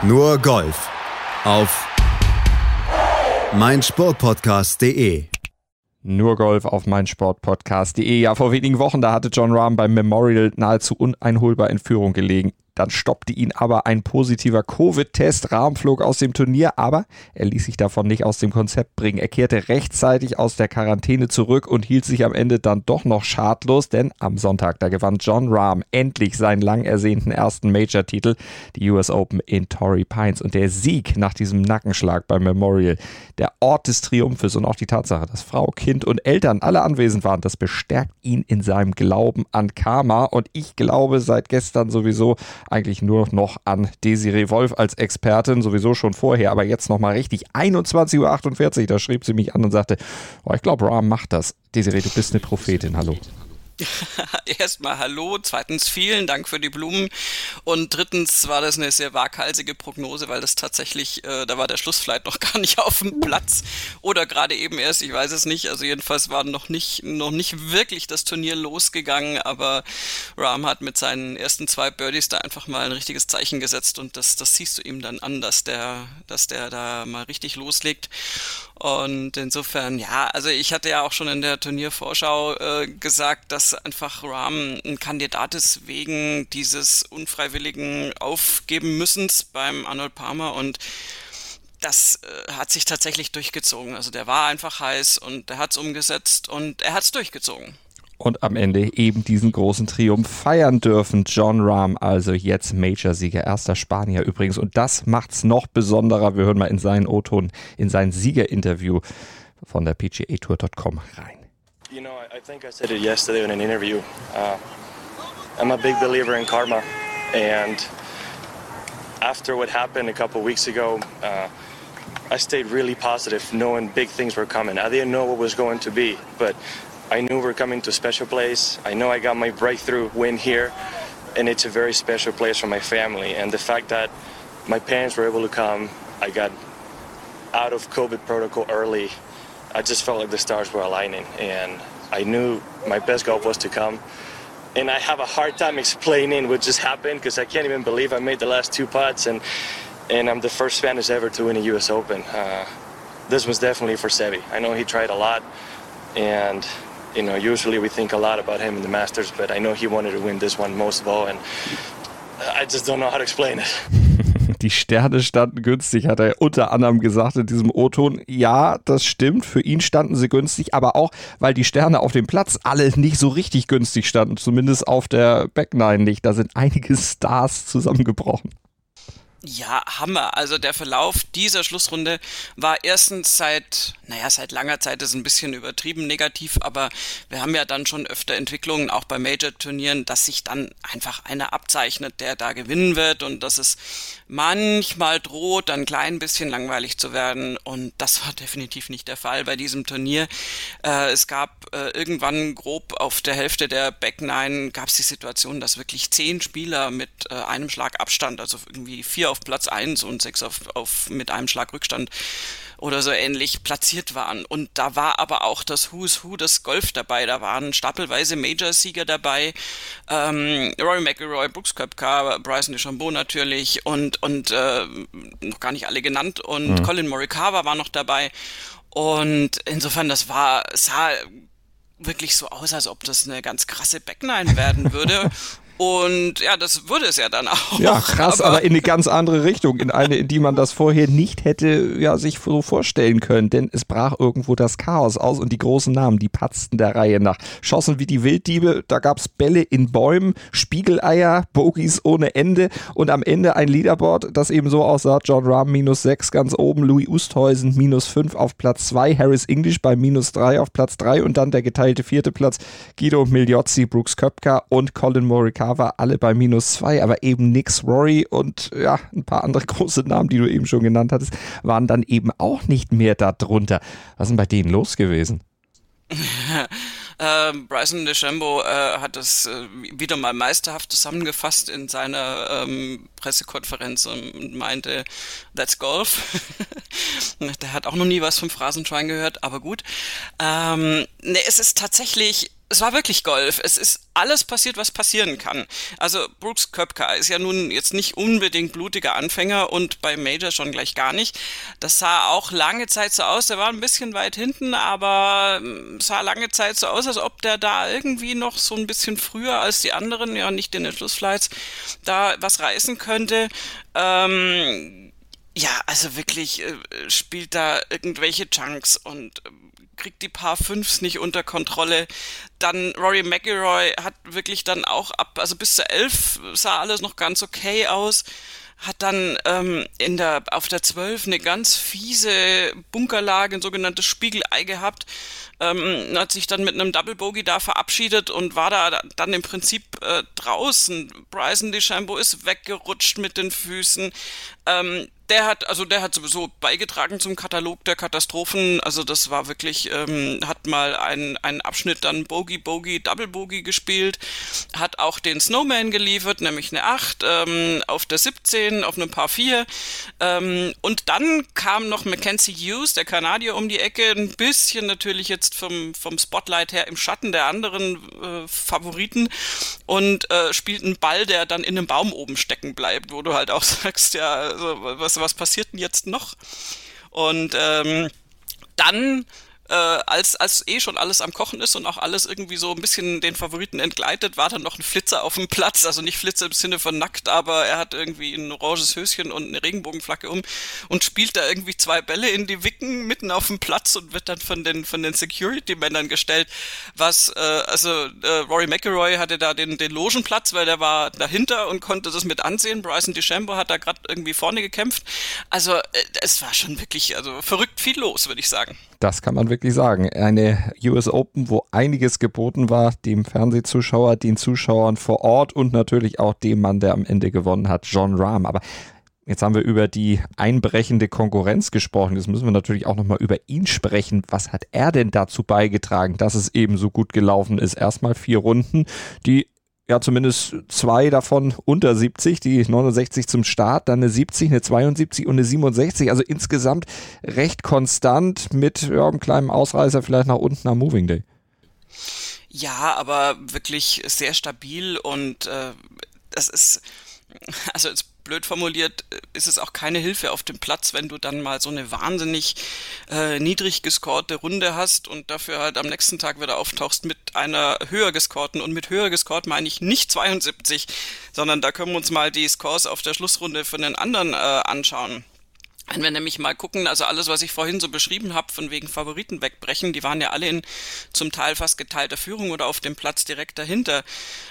Nur Golf auf meinsportpodcast.de. Nur Golf auf meinsportpodcast.de. Ja, vor wenigen Wochen, da hatte Jon Rahm beim Memorial nahezu uneinholbar in Führung gelegen. Dann stoppte ihn aber ein positiver Covid-Test. Rahm flog aus dem Turnier, aber er ließ sich davon nicht aus dem Konzept bringen. Er kehrte rechtzeitig aus der Quarantäne zurück und hielt sich am Ende dann doch noch schadlos, denn am Sonntag, da gewann Jon Rahm endlich seinen lang ersehnten ersten Major-Titel, die US Open in Torrey Pines. Und der Sieg nach diesem Nackenschlag beim Memorial, der Ort des Triumphes und auch die Tatsache, dass Frau, Kind und Eltern alle anwesend waren, das bestärkt ihn in seinem Glauben an Karma. Und ich glaube seit gestern sowieso eigentlich nur noch an Desiree Wolf als Expertin, sowieso schon vorher, aber jetzt nochmal richtig. 21:48 Uhr, da schrieb sie mich an und sagte, oh, ich glaube, Rahm macht das. Desiree, du bist eine Prophetin, hallo. Erstmal hallo, zweitens vielen Dank für die Blumen und drittens war das eine sehr waghalsige Prognose, weil das tatsächlich, da war der Schluss vielleicht noch gar nicht auf dem Platz oder gerade eben erst, ich weiß es nicht, also jedenfalls war noch nicht wirklich das Turnier losgegangen, aber Rahm hat mit seinen ersten 2 Birdies da einfach mal ein richtiges Zeichen gesetzt und das siehst du ihm dann an, dass der da mal richtig loslegt. Und insofern, ja, also ich hatte ja auch schon in der Turniervorschau gesagt, dass einfach Rahm ein Kandidat ist wegen dieses unfreiwilligen Aufgeben-Müssens beim Arnold Palmer und das hat sich tatsächlich durchgezogen. Also der war einfach heiß und der hat's umgesetzt und er hat's durchgezogen. Und am Ende eben diesen großen Triumph feiern dürfen. Jon Rahm, also jetzt Major-Sieger, erster Spanier übrigens. Und das macht's noch besonderer. Wir hören mal in seinen O-Ton, in sein Siegerinterview von der PGAtour.com rein. You know, I think I said it yesterday in an interview. I'm a big believer in karma. And after what happened a couple weeks ago, I stayed really positive, knowing big things were coming. I didn't know what was going to be, but I knew we're coming to a special place. I know I got my breakthrough win here, and it's a very special place for my family. And the fact that my parents were able to come, I got out of COVID protocol early. I just felt like the stars were aligning, and I knew my best golf was to come. And I have a hard time explaining what just happened because I can't even believe I made the last 2 putts, and I'm the first Spanish ever to win a US Open. This was definitely for Seve. I know he tried a lot, and you know, usually we think a lot about him in the Masters, but I know he wanted to win this one most of all, and I just don't know how to explain it. Die Sterne standen günstig, hat er unter anderem gesagt in diesem O-Ton. Ja, das stimmt, für ihn standen sie günstig, aber auch, weil die Sterne auf dem Platz alle nicht so richtig günstig standen, zumindest auf der Back-Nine nicht. Da sind einige Stars zusammengebrochen. Ja, Hammer. Also der Verlauf dieser Schlussrunde war erstens seit langer Zeit ist ein bisschen übertrieben negativ, aber wir haben ja dann schon öfter Entwicklungen, auch bei Major-Turnieren, dass sich dann einfach einer abzeichnet, der da gewinnen wird und dass es manchmal droht, ein klein bisschen langweilig zu werden und das war definitiv nicht der Fall bei diesem Turnier. Es gab irgendwann grob auf der Hälfte der Back Nine gab es die Situation, dass wirklich 10 Spieler mit einem Schlag Abstand, also irgendwie 4 auf Platz 1 und 6 mit einem Schlag Rückstand oder so ähnlich platziert waren. Und da war aber auch das Who's Who des Golf dabei. Da waren stapelweise Major-Sieger dabei. Rory McIlroy, Brooks Koepka, Bryson DeChambeau natürlich und noch gar nicht alle genannt. Und Colin Morikawa war noch dabei. Und insofern, sah wirklich so aus, als ob das eine ganz krasse Backnine werden würde. Und ja, das wurde es ja dann auch. Ja, krass, aber in eine ganz andere Richtung. In eine, in die man das vorher nicht hätte sich so vorstellen können. Denn es brach irgendwo das Chaos aus und die großen Namen, die patzten der Reihe nach. Schossen wie die Wilddiebe, da gab es Bälle in Bäumen, Spiegeleier, Bogies ohne Ende und am Ende ein Leaderboard, das eben so aussah. Jon Rahm -6 ganz oben, Louis Oosthuizen -5 auf Platz 2, Harris English bei -3 auf Platz 3 und dann der geteilte 4. Platz, Guido Migliozzi, Brooks Koepka und Colin Morikawa alle bei -2, aber eben nix. Rory und ja, ein paar andere große Namen, die du eben schon genannt hattest, waren dann eben auch nicht mehr da drunter. Was ist denn bei denen los gewesen? Bryson DeChambeau hat es wieder mal meisterhaft zusammengefasst in seiner Pressekonferenz und meinte, that's Golf. Der hat auch noch nie was vom Phrasenschwein gehört, aber gut. Es ist tatsächlich es war wirklich Golf. Es ist alles passiert, was passieren kann. Also Brooks Koepka ist ja nun jetzt nicht unbedingt blutiger Anfänger und bei Major schon gleich gar nicht. Das sah auch lange Zeit so aus. Der war ein bisschen weit hinten, aber sah lange Zeit so aus, als ob der da irgendwie noch so ein bisschen früher als die anderen, ja nicht in den Schlussflights, da was reißen könnte. Ja, also wirklich spielt da irgendwelche Chunks und kriegt die Par 5s nicht unter Kontrolle. Dann Rory McIlroy hat wirklich dann auch also bis zur 11 sah alles noch ganz okay aus. Hat dann auf der 12 eine ganz fiese Bunkerlage, ein sogenanntes Spiegelei gehabt. Hat sich dann mit einem Double Bogey da verabschiedet und war da dann im Prinzip draußen. Bryson DeChambeau ist weggerutscht mit den Füßen. Der hat sowieso beigetragen zum Katalog der Katastrophen. Also das war wirklich, hat mal einen Abschnitt dann Bogey, Double Bogey gespielt, hat auch den Snowman geliefert, nämlich eine 8 auf der 17, auf einem Par 4. Und dann kam noch Mackenzie Hughes, der Kanadier, um die Ecke, ein bisschen natürlich jetzt vom Spotlight her im Schatten der anderen Favoriten und spielt einen Ball, der dann in einem Baum oben stecken bleibt, wo du halt auch sagst, ja, also, was passiert denn jetzt noch? Und dann, als schon alles am Kochen ist und auch alles irgendwie so ein bisschen den Favoriten entgleitet, war dann noch ein Flitzer auf dem Platz, also nicht Flitzer im Sinne von nackt, aber er hat irgendwie ein oranges Höschen und eine Regenbogenflagge und spielt da irgendwie 2 Bälle in die Wicken mitten auf dem Platz und wird dann von den Security-Männern gestellt, Rory McIlroy hatte da den Logenplatz, weil der war dahinter und konnte das mit ansehen. Bryson DeChambeau hat da gerade irgendwie vorne gekämpft. Also es war schon wirklich verrückt viel los, würde ich sagen. Das kann man wirklich sagen. Eine US Open, wo einiges geboten war, dem Fernsehzuschauer, den Zuschauern vor Ort und natürlich auch dem Mann, der am Ende gewonnen hat, Jon Rahm. Aber jetzt haben wir über die einbrechende Konkurrenz gesprochen. Jetzt müssen wir natürlich auch nochmal über ihn sprechen. Was hat er denn dazu beigetragen, dass es eben so gut gelaufen ist? Erstmal 4 Runden, die ja zumindest 2 davon unter 70, die 69 zum Start, dann eine 70, eine 72 und eine 67, also insgesamt recht konstant mit einem kleinen Ausreißer vielleicht nach unten am Moving Day. Ja, aber wirklich sehr stabil und das ist, also jetzt blöd formuliert, ist es auch keine Hilfe auf dem Platz, wenn du dann mal so eine wahnsinnig niedrig gescorte Runde hast und dafür halt am nächsten Tag wieder auftauchst mit einer höher gescorten. Und mit höher gescored meine ich nicht 72, sondern da können wir uns mal die Scores auf der Schlussrunde von den anderen anschauen. Wenn wir nämlich mal gucken, also alles, was ich vorhin so beschrieben habe, von wegen Favoriten wegbrechen, die waren ja alle in zum Teil fast geteilter Führung oder auf dem Platz direkt dahinter.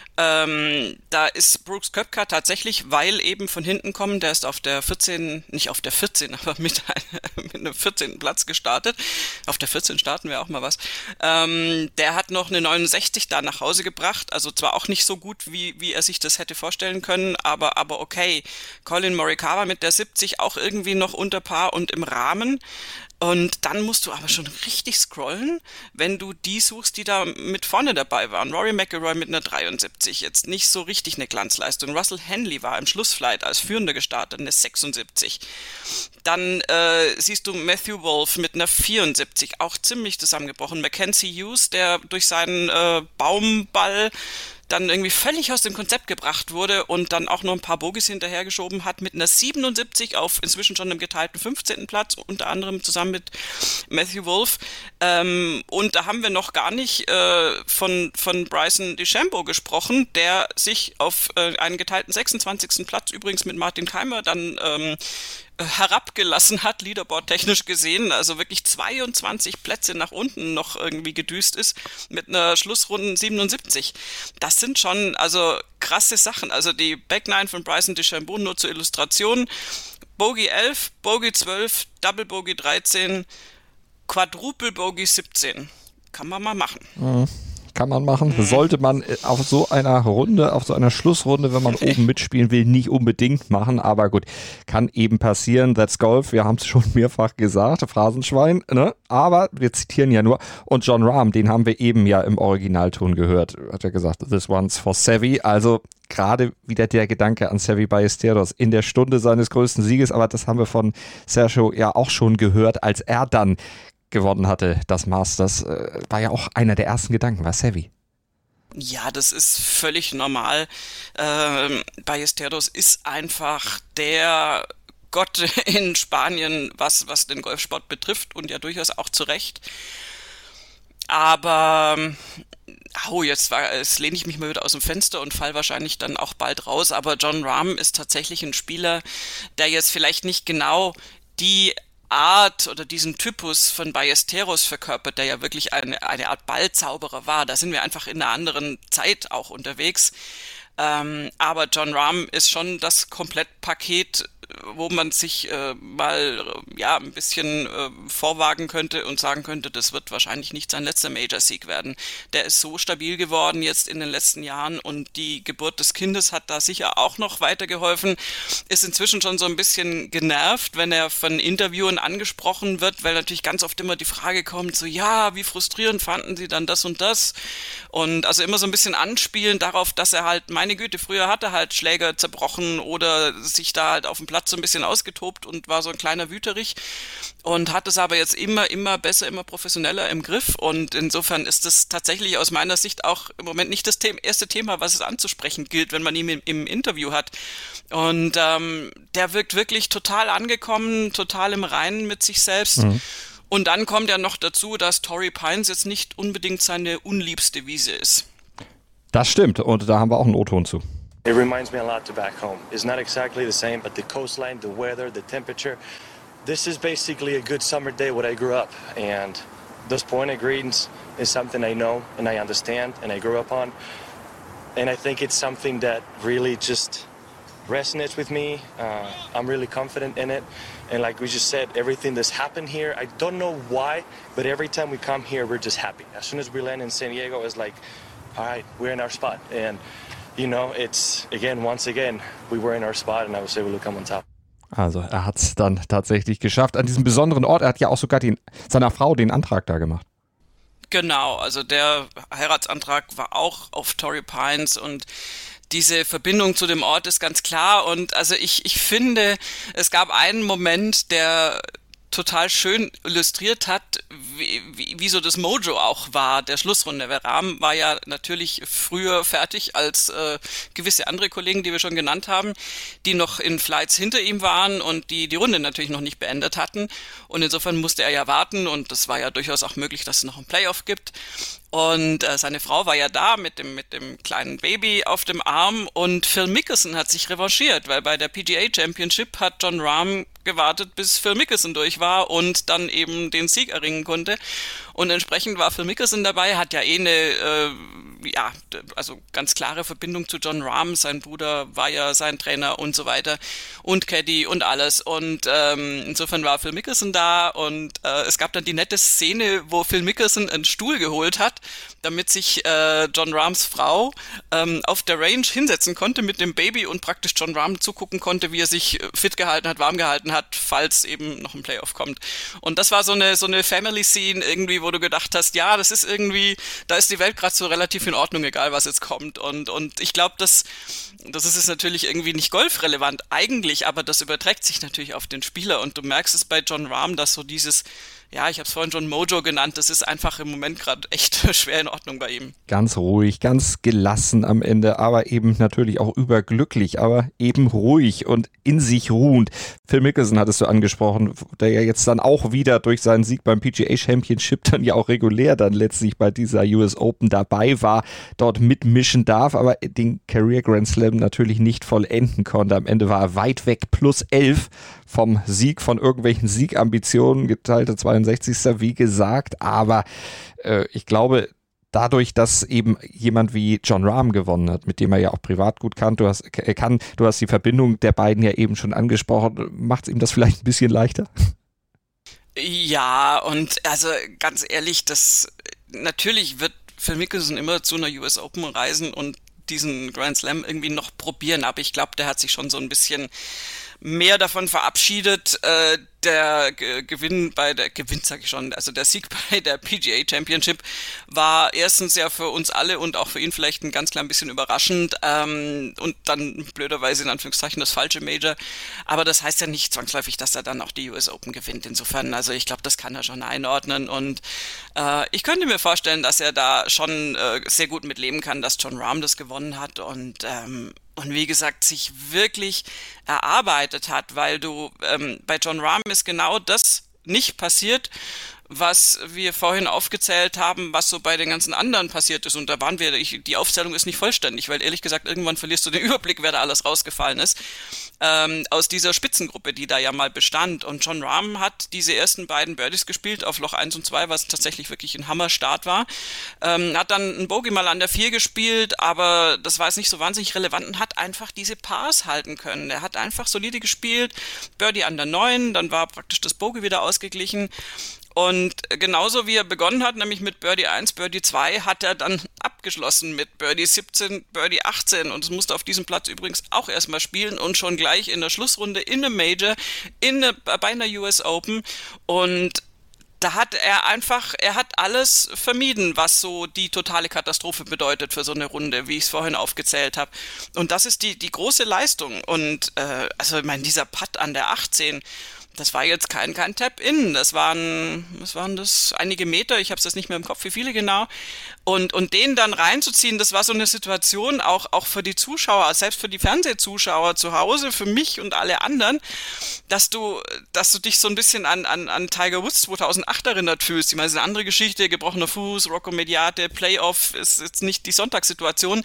Da ist Brooks Koepka tatsächlich, weil eben von hinten kommen, der ist auf der 14, nicht auf der 14, aber mit einem 14. Platz gestartet. Auf der 14 starten wir auch mal was. Der hat noch eine 69 da nach Hause gebracht, also zwar auch nicht so gut, wie er sich das hätte vorstellen können, aber okay. Colin Morikawa mit der 70 auch irgendwie noch unter Par und im Rahmen. Und dann musst du aber schon richtig scrollen, wenn du die suchst, die da mit vorne dabei waren. Rory McIlroy mit einer 73, jetzt nicht so richtig eine Glanzleistung. Russell Henley war im Schlussflight als Führender gestartet, eine 76. Dann siehst du Matthew Wolff mit einer 74, auch ziemlich zusammengebrochen. Mackenzie Hughes, der durch seinen Baumball dann irgendwie völlig aus dem Konzept gebracht wurde und dann auch noch ein paar Bogies hinterhergeschoben hat mit einer 77 auf inzwischen schon einem geteilten 15. Platz, unter anderem zusammen mit Matthew Wolff. Und da haben wir noch gar nicht von Bryson DeChambeau gesprochen, der sich auf einen geteilten 26. Platz übrigens mit Martin Keimer dann herabgelassen hat, Leaderboard-technisch gesehen, also wirklich 22 Plätze nach unten noch irgendwie gedüst ist, mit einer Schlussrunden 77. Das sind schon, also krasse Sachen. Also die Back 9 von Bryson DeChambeau nur zur Illustration. Bogey 11, Bogey 12, Double Bogey 13, Quadruple Bogey 17. Kann man mal machen. Mhm. Kann man machen. Sollte man auf so einer Runde, auf so einer Schlussrunde, wenn man oben mitspielen will, nicht unbedingt machen. Aber gut, kann eben passieren. That's Golf. Wir haben es schon mehrfach gesagt. Phrasenschwein, ne? Aber wir zitieren ja nur. Und Jon Rahm, den haben wir eben ja im Originalton gehört. Hat er gesagt, this one's for Seve. Also gerade wieder der Gedanke an Seve Ballesteros in der Stunde seines größten Sieges. Aber das haben wir von Sergio ja auch schon gehört, als er dann gewonnen hatte, das Masters, war ja auch einer der ersten Gedanken, war Seve. Ja, das ist völlig normal. Ballesteros ist einfach der Gott in Spanien, was den Golfsport betrifft und ja durchaus auch zu Recht. Aber, jetzt lehne ich mich mal wieder aus dem Fenster und fall wahrscheinlich dann auch bald raus. Aber Jon Rahm ist tatsächlich ein Spieler, der jetzt vielleicht nicht genau die Art oder diesen Typus von Ballesteros verkörpert, der ja wirklich eine Art Ballzauberer war. Da sind wir einfach in einer anderen Zeit auch unterwegs. Aber Jon Rahm ist schon das Komplettpaket, wo man sich ein bisschen vorwagen könnte und sagen könnte, das wird wahrscheinlich nicht sein letzter Major-Sieg werden. Der ist so stabil geworden jetzt in den letzten Jahren und die Geburt des Kindes hat da sicher auch noch weitergeholfen. Ist inzwischen schon so ein bisschen genervt, wenn er von Interviewern angesprochen wird, weil natürlich ganz oft immer die Frage kommt, so ja, wie frustrierend fanden Sie dann das und das? Und also immer so ein bisschen anspielen darauf, dass er halt, meine Güte, früher hat er halt Schläger zerbrochen oder sich da halt auf dem Platz so ein bisschen ausgetobt und war so ein kleiner Wüterich und hat es aber jetzt immer besser, immer professioneller im Griff und insofern ist das tatsächlich aus meiner Sicht auch im Moment nicht das erste Thema, was es anzusprechen gilt, wenn man ihn im Interview hat. Und der wirkt wirklich total angekommen, total im Reinen mit sich selbst. Und dann kommt ja noch dazu, dass Torrey Pines jetzt nicht unbedingt seine unliebste Wiese ist. Das stimmt und da haben wir auch einen O-Ton zu. It reminds me a lot to back home. It's not exactly the same, but the coastline, the weather, the temperature. This is basically a good summer day where I grew up. And those pointed greens is something I know and I understand and I grew up on. And I think it's something that really just resonates with me. I'm really confident in it. And like we just said, everything that's happened here, I don't know why, but every time we come here, we're just happy. As soon as we land in San Diego, it's like, all right, we're in our spot. And you know, it's once again, we were in our spot and I was able to come on top. Also er hat es dann tatsächlich geschafft an diesem besonderen Ort. Er hat ja auch sogar seiner Frau den Antrag da gemacht. Genau, also der Heiratsantrag war auch auf Torrey Pines und diese Verbindung zu dem Ort ist ganz klar und also ich finde, es gab einen Moment, der total schön illustriert hat, wie so das Mojo auch war, der Schlussrunde. Weil Rahm war ja natürlich früher fertig als gewisse andere Kollegen, die wir schon genannt haben, die noch in Flights hinter ihm waren und die Runde natürlich noch nicht beendet hatten. Und insofern musste er ja warten und es war ja durchaus auch möglich, dass es noch ein Playoff gibt. Und seine Frau war ja da mit dem kleinen Baby auf dem Arm und Phil Mickelson hat sich revanchiert, weil bei der PGA Championship hat Jon Rahm gewartet, bis Phil Mickelson durch war und dann eben den Sieg erringen konnte. Und entsprechend war Phil Mickelson dabei, hat ja also ganz klare Verbindung zu Jon Rahm. Sein Bruder war ja sein Trainer und so weiter und Caddy und alles. Und insofern war Phil Mickelson da und es gab dann die nette Szene, wo Phil Mickelson einen Stuhl geholt hat, damit sich Jon Rahms Frau auf der Range hinsetzen konnte mit dem Baby und praktisch Jon Rahm zugucken konnte, wie er sich fit gehalten hat, warm gehalten hat, falls eben noch ein Playoff kommt. Und das war so eine Family-Scene irgendwie, wo du gedacht hast, ja, das ist irgendwie, da ist die Welt gerade so relativ in Ordnung, egal was jetzt kommt. Und ich glaube, das ist jetzt natürlich irgendwie nicht golfrelevant eigentlich, aber das überträgt sich natürlich auf den Spieler und du merkst es bei Jon Rahm, dass so dieses, ja, ich habe es vorhin schon Mojo genannt, das ist einfach im Moment gerade echt schwer in Ordnung bei ihm. Ganz ruhig, ganz gelassen am Ende, aber eben natürlich auch überglücklich, aber eben ruhig und in sich ruhend. Phil Mickelson hattest du angesprochen, der ja jetzt dann auch wieder durch seinen Sieg beim PGA Championship dann ja auch regulär dann letztlich bei dieser US Open dabei war, dort mitmischen darf, aber den Career Grand Slam natürlich nicht vollenden konnte. Am Ende war er weit weg, plus 11 vom Sieg, von irgendwelchen Siegambitionen, geteilte 62. wie gesagt, aber ich glaube, dadurch, dass eben jemand wie Jon Rahm gewonnen hat, mit dem er ja auch privat gut kannte, du hast die Verbindung der beiden ja eben schon angesprochen, macht es ihm das vielleicht ein bisschen leichter? Ja, und also ganz ehrlich, natürlich wird Phil Mickelson immer zu einer US Open reisen und diesen Grand Slam irgendwie noch probieren, aber ich glaube, der hat sich schon so ein bisschen mehr davon verabschiedet. Der Sieg bei der PGA Championship war erstens ja für uns alle und auch für ihn vielleicht ein ganz klein bisschen überraschend und dann blöderweise in Anführungszeichen das falsche Major. Aber das heißt ja nicht zwangsläufig, dass er dann auch die US Open gewinnt. Insofern, also ich glaube, das kann er schon einordnen und ich könnte mir vorstellen, dass er da schon sehr gut mit leben kann, dass Jon Rahm das gewonnen hat und wie gesagt, sich wirklich erarbeitet hat, weil bei Jon Rahm ist genau das nicht passiert, was wir vorhin aufgezählt haben, was so bei den ganzen anderen passiert ist. Und da die Aufzählung ist nicht vollständig, weil ehrlich gesagt, irgendwann verlierst du den Überblick, wer da alles rausgefallen ist, aus dieser Spitzengruppe, die da ja mal bestand. Und Jon Rahm hat diese ersten beiden Birdies gespielt auf Loch 1 und 2, was tatsächlich wirklich ein Hammerstart war. Hat dann einen Bogey mal an der 4 gespielt, aber das war jetzt nicht so wahnsinnig relevant und hat einfach diese Pars halten können. Er hat einfach solide gespielt, Birdie an der 9, dann war praktisch das Bogey wieder ausgeglichen. Und genauso wie er begonnen hat, nämlich mit Birdie 1, Birdie 2, hat er dann abgeschlossen mit Birdie 17, Birdie 18 und es musste auf diesem Platz übrigens auch erstmal spielen und schon gleich in der Schlussrunde in einem Major, bei einer US Open und da hat er hat alles vermieden, was so die totale Katastrophe bedeutet für so eine Runde, wie ich es vorhin aufgezählt habe. Und das ist die große Leistung und also ich meine, dieser Putt an der 18, das war jetzt kein Tap-In, was waren das? Einige Meter, ich habe es jetzt nicht mehr im Kopf, wie viele genau. Und den dann reinzuziehen, das war so eine Situation, auch für die Zuschauer, selbst für die Fernsehzuschauer zu Hause, für mich und alle anderen, dass du dich so ein bisschen an Tiger Woods 2008 erinnert fühlst. Ich meine, das ist eine andere Geschichte, gebrochener Fuß, Rocco Mediate, Playoff, ist jetzt nicht die Sonntagssituation,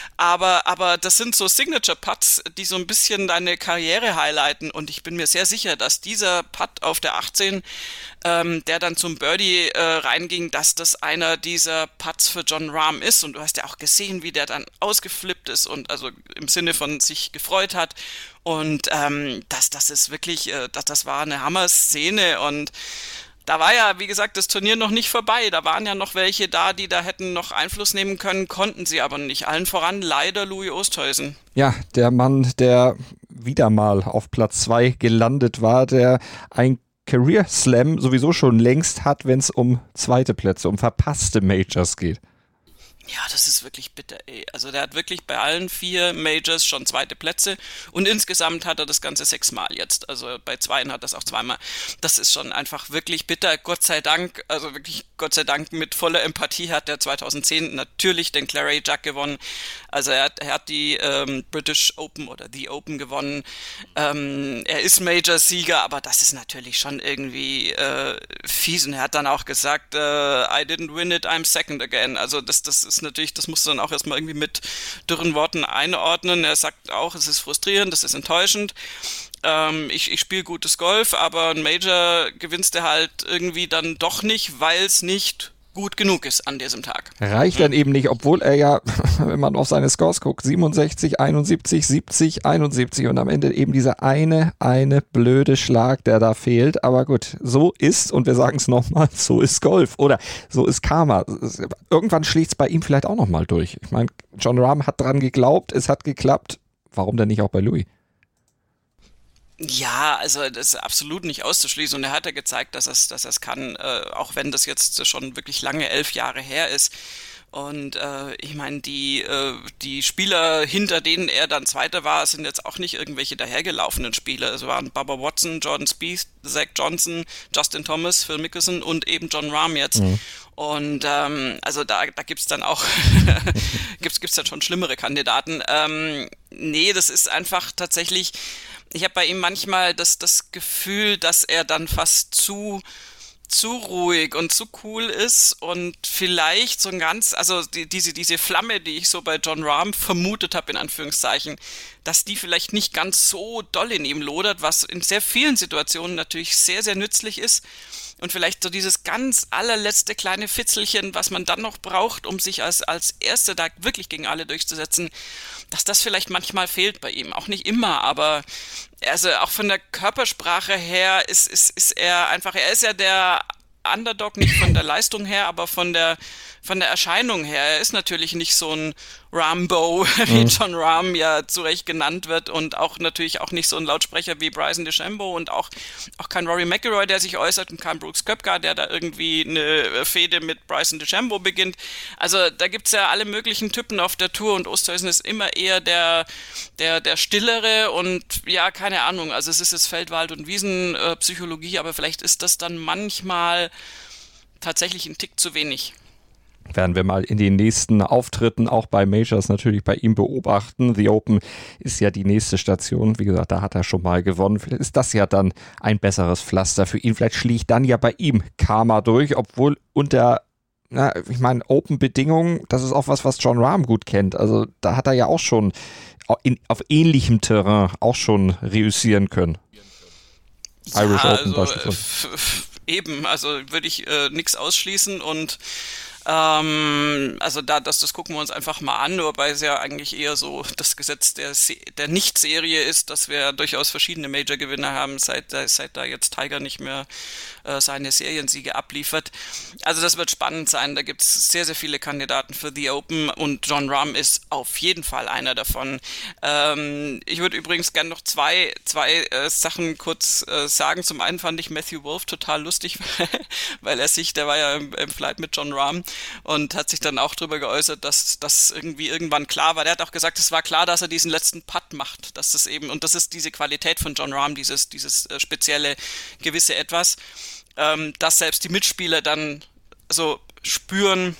aber das sind so Signature-Putts, die so ein bisschen deine Karriere highlighten und ich bin mir sehr sicher, dass dieser Putt auf der 18, der dann zum Birdie reinging, dass das einer dieser Putts für Jon Rahm ist und du hast ja auch gesehen, wie der dann ausgeflippt ist und also im Sinne von sich gefreut hat und das ist wirklich, das war eine Hammer-Szene und da war ja, wie gesagt, das Turnier noch nicht vorbei. Da waren ja noch welche da, die da hätten noch Einfluss nehmen können, konnten sie aber nicht. Allen voran leider Louis Oosthuizen. Ja, der Mann, der wieder mal auf Platz 2 gelandet war, der ein Career Slam sowieso schon längst hat, wenn es um zweite Plätze, um verpasste Majors geht. Ja, das ist wirklich bitter, ey. Also der hat wirklich bei allen 4 Majors schon zweite Plätze und insgesamt hat er das Ganze 6-mal jetzt. Also bei 2 hat er das auch 2-mal. Das ist schon einfach wirklich bitter. Gott sei Dank, also wirklich Gott sei Dank mit voller Empathie hat er 2010 natürlich den Claret Jug gewonnen. Also er hat die British Open oder The Open gewonnen. Er ist Major-Sieger, aber das ist natürlich schon irgendwie fies und er hat dann auch gesagt, I didn't win it, I'm second again. Also das ist natürlich, das musst du dann auch erstmal irgendwie mit dürren Worten einordnen. Er sagt auch, es ist frustrierend, das ist enttäuschend. Ich spiele gutes Golf, aber ein Major gewinnst du halt irgendwie dann doch nicht, weil es nicht gut genug ist an diesem Tag. Reicht dann eben nicht, obwohl er ja, wenn man auf seine Scores guckt, 67, 71, 70, 71 und am Ende eben dieser eine blöde Schlag, der da fehlt. Aber gut, so ist, und wir sagen es nochmal, so ist Golf oder so ist Karma. Irgendwann schlägt es bei ihm vielleicht auch nochmal durch. Ich meine, Jon Rahm hat dran geglaubt, es hat geklappt. Warum denn nicht auch bei Louis? Ja, also das ist absolut nicht auszuschließen und er hat ja gezeigt, dass er es kann, auch wenn das jetzt schon wirklich lange 11 Jahre her ist. Und ich meine, die Spieler, hinter denen er dann Zweiter war, sind jetzt auch nicht irgendwelche dahergelaufenen Spieler. Es waren Bubba Watson, Jordan Spieth, Zach Johnson, Justin Thomas, Phil Mickelson und eben Jon Rahm jetzt. Mhm. Und also da gibt's dann auch gibt's dann schon schlimmere Kandidaten. Nee, das ist einfach tatsächlich. Ich habe bei ihm manchmal das Gefühl, dass er dann fast zu ruhig und zu cool ist und vielleicht so ein also diese Flamme, die ich so bei Jon Rahm vermutet habe, in Anführungszeichen, dass die vielleicht nicht ganz so doll in ihm lodert, was in sehr vielen Situationen natürlich sehr, sehr nützlich ist. Und vielleicht so dieses ganz allerletzte kleine Fitzelchen, was man dann noch braucht, um sich als Erster da wirklich gegen alle durchzusetzen, dass das vielleicht manchmal fehlt bei ihm. Auch nicht immer, aber also auch von der Körpersprache her ist er einfach, er ist ja der Underdog, nicht von der Leistung her, aber von der Erscheinung her. Er ist natürlich nicht so ein Rambo, wie Jon Rahm ja zu Recht genannt wird, und auch natürlich auch nicht so ein Lautsprecher wie Bryson DeChambeau und auch kein Rory McIlroy, der sich äußert, und kein Brooks Koepka, der da irgendwie eine Fehde mit Bryson DeChambeau beginnt. Also da gibt's ja alle möglichen Typen auf der Tour, und Oosthuizen ist immer eher der Stillere, und ja, keine Ahnung, also es ist jetzt Feldwald- und Wiesenpsychologie, aber vielleicht ist das dann manchmal tatsächlich ein Tick zu wenig. Werden wir mal in den nächsten Auftritten auch bei Majors natürlich bei ihm beobachten. The Open ist ja die nächste Station. Wie gesagt, da hat er schon mal gewonnen. Vielleicht ist das ja dann ein besseres Pflaster für ihn. Vielleicht schlägt dann ja bei ihm Karma durch, obwohl unter Open-Bedingungen, das ist auch was Jon Rahm gut kennt. Also da hat er ja auch schon auf ähnlichem Terrain auch schon reüssieren können. Ja, Irish Open also, beispielsweise. Eben, also würde ich nichts ausschließen, und also das gucken wir uns einfach mal an, wobei es ja eigentlich eher so das Gesetz der Nicht-Serie ist, dass wir durchaus verschiedene Major-Gewinner haben, seit da jetzt Tiger nicht mehr seine Seriensiege abliefert. Also das wird spannend sein, da gibt es sehr, sehr viele Kandidaten für The Open, und Jon Rahm ist auf jeden Fall einer davon. Ich würde übrigens gerne noch zwei Sachen kurz sagen. Zum einen fand ich Matthew Wolff total lustig, weil der war ja im Flight mit Jon Rahm und hat sich dann auch darüber geäußert, dass das irgendwie irgendwann klar war. Der hat auch gesagt, es war klar, dass er diesen letzten Putt macht. Dass das eben, und das ist diese Qualität von Jon Rahm, dieses spezielle gewisse Etwas, dass selbst die Mitspieler dann so spüren,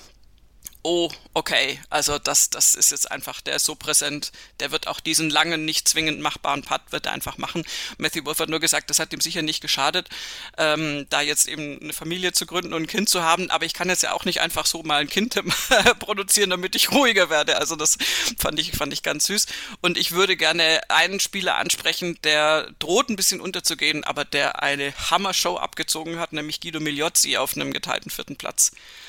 oh, okay, also das ist jetzt einfach, der ist so präsent, der wird auch diesen langen, nicht zwingend machbaren Putt, wird er einfach machen. Matthew Wolff hat nur gesagt, das hat ihm sicher nicht geschadet, da jetzt eben eine Familie zu gründen und ein Kind zu haben, aber ich kann jetzt ja auch nicht einfach so mal ein Kind produzieren, damit ich ruhiger werde, also das fand ich ganz süß, und ich würde gerne einen Spieler ansprechen, der droht ein bisschen unterzugehen, aber der eine Hammer-Show abgezogen hat, nämlich Guido Migliozzi auf einem geteilten 4. Platz.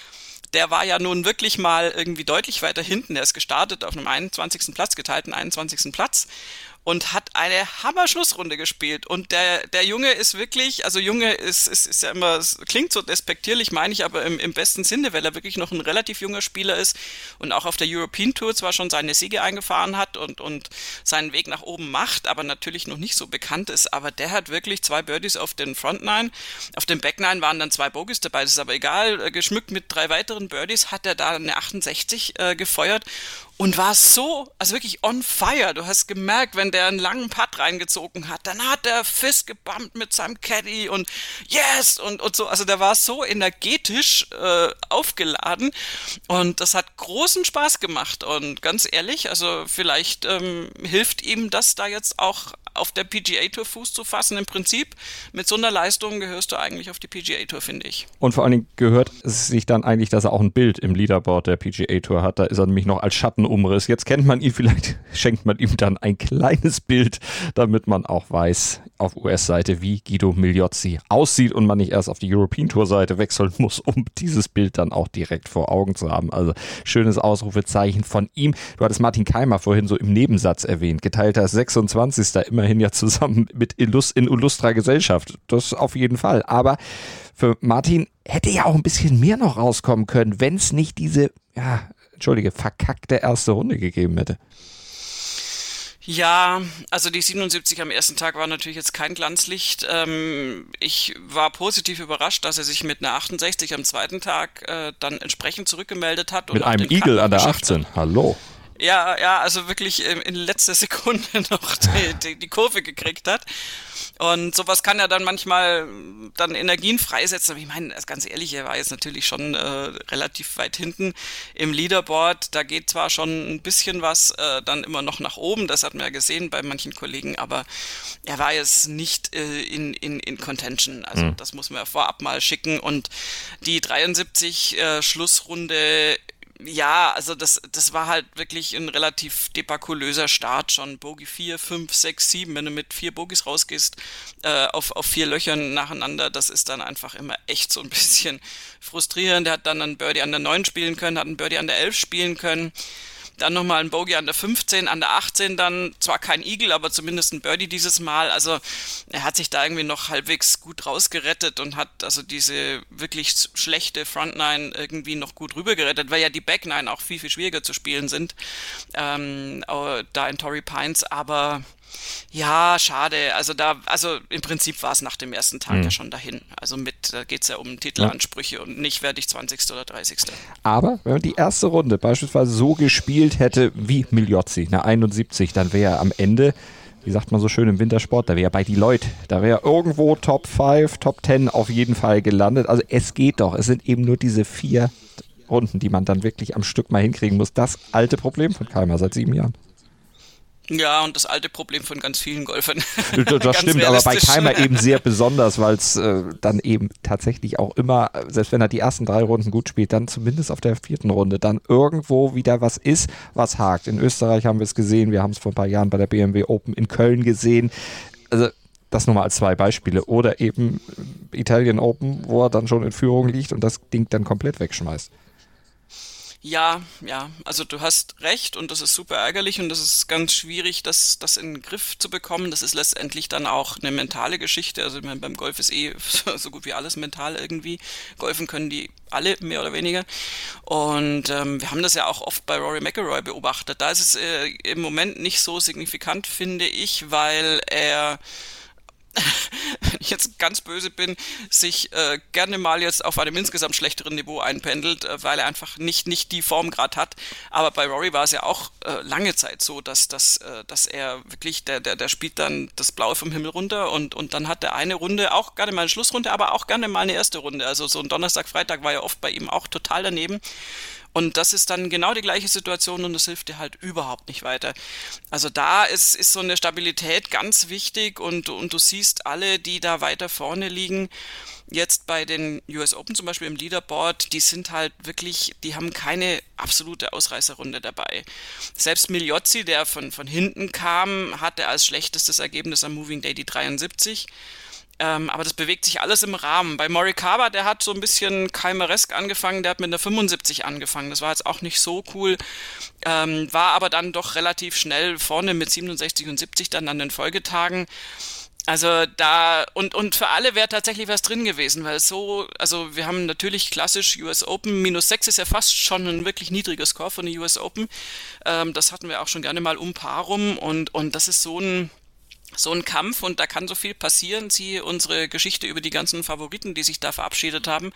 Der war ja nun wirklich mal irgendwie deutlich weiter hinten. Er ist gestartet auf einem 21. Platz, geteilten 21. Platz, und hat eine Hammer-Schlussrunde gespielt. Und der Junge ist wirklich, also Junge ist ja immer, klingt so despektierlich, meine ich, aber im besten Sinne, weil er wirklich noch ein relativ junger Spieler ist und auch auf der European Tour zwar schon seine Siege eingefahren hat und seinen Weg nach oben macht, aber natürlich noch nicht so bekannt ist. Aber der hat wirklich 2 Birdies auf den Front 9. Auf dem Back 9 waren dann 2 Bogies dabei, das ist aber egal. Geschmückt mit 3 weiteren Birdies hat er da eine 68 gefeuert. Und war so, also wirklich on fire. Du hast gemerkt, wenn der einen langen Putt reingezogen hat, dann hat der Fist gebumpt mit seinem Caddy und yes und so. Also der war so energetisch aufgeladen, und das hat großen Spaß gemacht. Und ganz ehrlich, also vielleicht hilft ihm das da jetzt auch auf der PGA Tour Fuß zu fassen. Im Prinzip, mit so einer Leistung gehörst du eigentlich auf die PGA Tour, finde ich. Und vor allen Dingen gehört es sich dann eigentlich, dass er auch ein Bild im Leaderboard der PGA Tour hat. Da ist er nämlich noch als Schattenumriss. Jetzt kennt man ihn, vielleicht schenkt man ihm dann ein kleines Bild, damit man auch weiß, auf US-Seite, wie Guido Migliozzi aussieht und man nicht erst auf die European Tour-Seite wechseln muss, um dieses Bild dann auch direkt vor Augen zu haben. Also schönes Ausrufezeichen von ihm. Du hattest Martin Keimer vorhin so im Nebensatz erwähnt. Geteilter 26. immerhin ja zusammen mit in illustrer Gesellschaft. Das auf jeden Fall. Aber für Martin hätte ja auch ein bisschen mehr noch rauskommen können, wenn es nicht diese, verkackte erste Runde gegeben hätte. Ja, also die 77 am ersten Tag war natürlich jetzt kein Glanzlicht. Ich war positiv überrascht, dass er sich mit einer 68 am zweiten Tag dann entsprechend zurückgemeldet hat. Und mit einem Eagle an der 18. Hallo. Ja, also wirklich in letzter Sekunde noch die Kurve gekriegt hat. Und sowas kann ja dann manchmal dann Energien freisetzen. Aber ich meine, ganz ehrlich, er war jetzt natürlich schon relativ weit hinten im Leaderboard. Da geht zwar schon ein bisschen was dann immer noch nach oben, das hat man ja gesehen bei manchen Kollegen, aber er war jetzt nicht in Contention. Also das muss man ja vorab mal schicken. Und die 73 Schlussrunde, ja, also das war halt wirklich ein relativ debakulöser Start schon. Bogey 4, 5, 6, 7, wenn du mit 4 Bogies rausgehst, auf 4 Löchern nacheinander, das ist dann einfach immer echt so ein bisschen frustrierend. Der hat dann einen Birdie an der 9 spielen können, hat einen Birdie an der 11 spielen können. Dann nochmal ein Bogey an der 15, an der 18 dann zwar kein Eagle, aber zumindest ein Birdie dieses Mal. Also er hat sich da irgendwie noch halbwegs gut rausgerettet und hat also diese wirklich schlechte Front Nine irgendwie noch gut rübergerettet, weil ja die Back Nine auch viel, viel schwieriger zu spielen sind, da in Torrey Pines, aber ja, schade. Also im Prinzip war es nach dem ersten Tag ja schon dahin. Also da geht es ja um Titelansprüche und nicht werde ich 20. oder 30. Aber wenn man die erste Runde beispielsweise so gespielt hätte wie Migliozzi, eine 71, dann wäre er am Ende, wie sagt man so schön im Wintersport, da wäre er bei Deloitte. Da wäre er irgendwo Top 5, Top 10 auf jeden Fall gelandet. Also es geht doch. Es sind eben nur diese 4 Runden, die man dann wirklich am Stück mal hinkriegen muss. Das alte Problem von Kaymer seit 7 Jahren. Ja, und das alte Problem von ganz vielen Golfern. Das stimmt, aber bei Kaymer eben sehr besonders, weil es dann eben tatsächlich auch immer, selbst wenn er die ersten 3 Runden gut spielt, dann zumindest auf der 4. Runde dann irgendwo wieder was ist, was hakt. In Österreich haben wir es gesehen, wir haben es vor ein paar Jahren bei der BMW Open in Köln gesehen. Also das nur mal als 2 Beispiele. Oder eben Italian Open, wo er dann schon in Führung liegt und das Ding dann komplett wegschmeißt. Ja, also du hast recht und das ist super ärgerlich und das ist ganz schwierig, das in den Griff zu bekommen. Das ist letztendlich dann auch eine mentale Geschichte. Also ich meine, beim Golf ist so gut wie alles mental irgendwie. Golfen können die alle, mehr oder weniger. Und wir haben das ja auch oft bei Rory McIlroy beobachtet. Da ist es im Moment nicht so signifikant, finde ich, weil er, wenn ich jetzt ganz böse bin, sich gerne mal jetzt auf einem insgesamt schlechteren Niveau einpendelt, weil er einfach nicht die Form gerade hat. Aber bei Rory war es ja auch lange Zeit so, dass er wirklich, der spielt dann das Blaue vom Himmel runter und dann hat er eine Runde, auch gerne mal eine Schlussrunde, aber auch gerne mal eine erste Runde. Also so ein Donnerstag, Freitag war ja oft bei ihm auch total daneben. Und das ist dann genau die gleiche Situation und das hilft dir halt überhaupt nicht weiter. Also da ist so eine Stabilität ganz wichtig und du siehst alle, die da weiter vorne liegen, jetzt bei den US Open zum Beispiel im Leaderboard, die sind halt wirklich, die haben keine absolute Ausreißerrunde dabei. Selbst Migliozzi, der von hinten kam, hatte als schlechtestes Ergebnis am Moving Day die 73. Aber das bewegt sich alles im Rahmen. Bei Morikawa, der hat so ein bisschen Kaymeresk angefangen, der hat mit einer 75 angefangen. Das war jetzt auch nicht so cool, war aber dann doch relativ schnell vorne mit 67 und 70 dann an den Folgetagen. Also da, und für alle wäre tatsächlich was drin gewesen, weil also wir haben natürlich klassisch US Open, -6 ist ja fast schon ein wirklich niedriger Score von den US Open. Das hatten wir auch schon gerne mal um Paar rum und das ist so ein Kampf und da kann so viel passieren, siehe unsere Geschichte über die ganzen Favoriten, die sich da verabschiedet haben,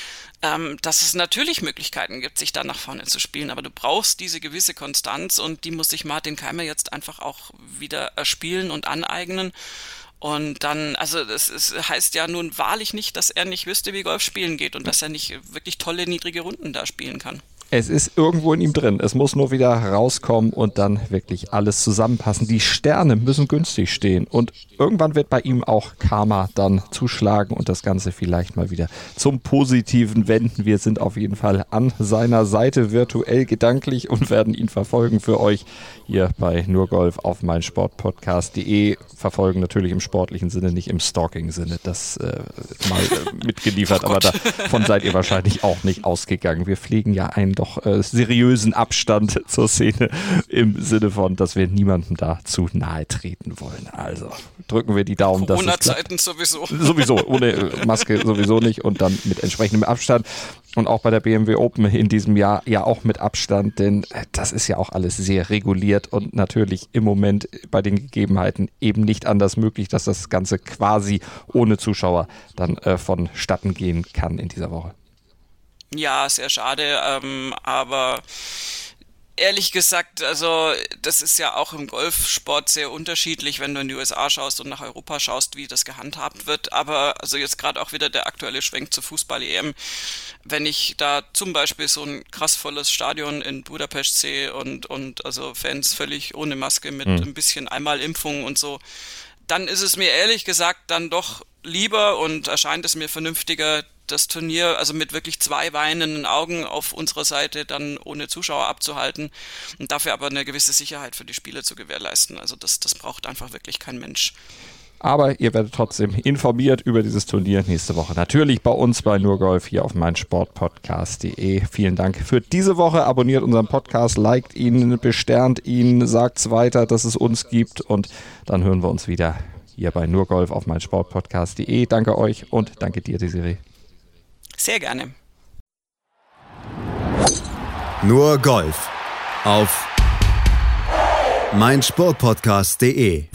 dass es natürlich Möglichkeiten gibt, sich da nach vorne zu spielen, aber du brauchst diese gewisse Konstanz und die muss sich Martin Kaymer jetzt einfach auch wieder erspielen und aneignen. Und dann, also es heißt ja nun wahrlich nicht, dass er nicht wüsste, wie Golf spielen geht und dass er nicht wirklich tolle, niedrige Runden da spielen kann. Es ist irgendwo in ihm drin. Es muss nur wieder rauskommen und dann wirklich alles zusammenpassen. Die Sterne müssen günstig stehen und irgendwann wird bei ihm auch Karma dann zuschlagen und das Ganze vielleicht mal wieder zum Positiven wenden. Wir sind auf jeden Fall an seiner Seite virtuell gedanklich und werden ihn verfolgen für euch hier bei Nur Golf auf meinsportpodcast.de. Verfolgen natürlich im sportlichen Sinne, nicht im Stalking-Sinne. Das mal mitgeliefert, aber davon seid ihr wahrscheinlich auch nicht ausgegangen. Wir pflegen ja einen doch seriösen Abstand zur Szene im Sinne von, dass wir niemandem da zu nahe treten wollen. Also drücken wir die Daumen, dass es klappt. Corona-Zeiten sowieso. Sowieso, ohne Maske sowieso nicht und dann mit entsprechendem Abstand. Und auch bei der BMW Open in diesem Jahr ja auch mit Abstand, denn das ist ja auch alles sehr reguliert und natürlich im Moment bei den Gegebenheiten eben nicht anders möglich, dass das Ganze quasi ohne Zuschauer dann vonstatten gehen kann in dieser Woche. Ja, sehr schade, aber ehrlich gesagt, also das ist ja auch im Golfsport sehr unterschiedlich, wenn du in die USA schaust und nach Europa schaust, wie das gehandhabt wird, aber also jetzt gerade auch wieder der aktuelle Schwenk zur Fußball-EM, wenn ich da zum Beispiel so ein krass volles Stadion in Budapest sehe und also Fans völlig ohne Maske mit ein bisschen Einmalimpfung und so, dann ist es mir ehrlich gesagt dann doch lieber und erscheint es mir vernünftiger, das Turnier, also mit wirklich 2 weinenden Augen auf unserer Seite dann ohne Zuschauer abzuhalten und dafür aber eine gewisse Sicherheit für die Spieler zu gewährleisten. Also das braucht einfach wirklich kein Mensch. Aber ihr werdet trotzdem informiert über dieses Turnier nächste Woche. Natürlich bei uns bei Nur Golf hier auf meinsportpodcast.de. Vielen Dank für diese Woche. Abonniert unseren Podcast, liked ihn, besternt ihn, sagt's weiter, dass es uns gibt. Und dann hören wir uns wieder hier bei Nur Golf auf meinsportpodcast.de. Danke euch und danke dir, Desiree. Sehr gerne. Nur Golf auf meinsportpodcast.de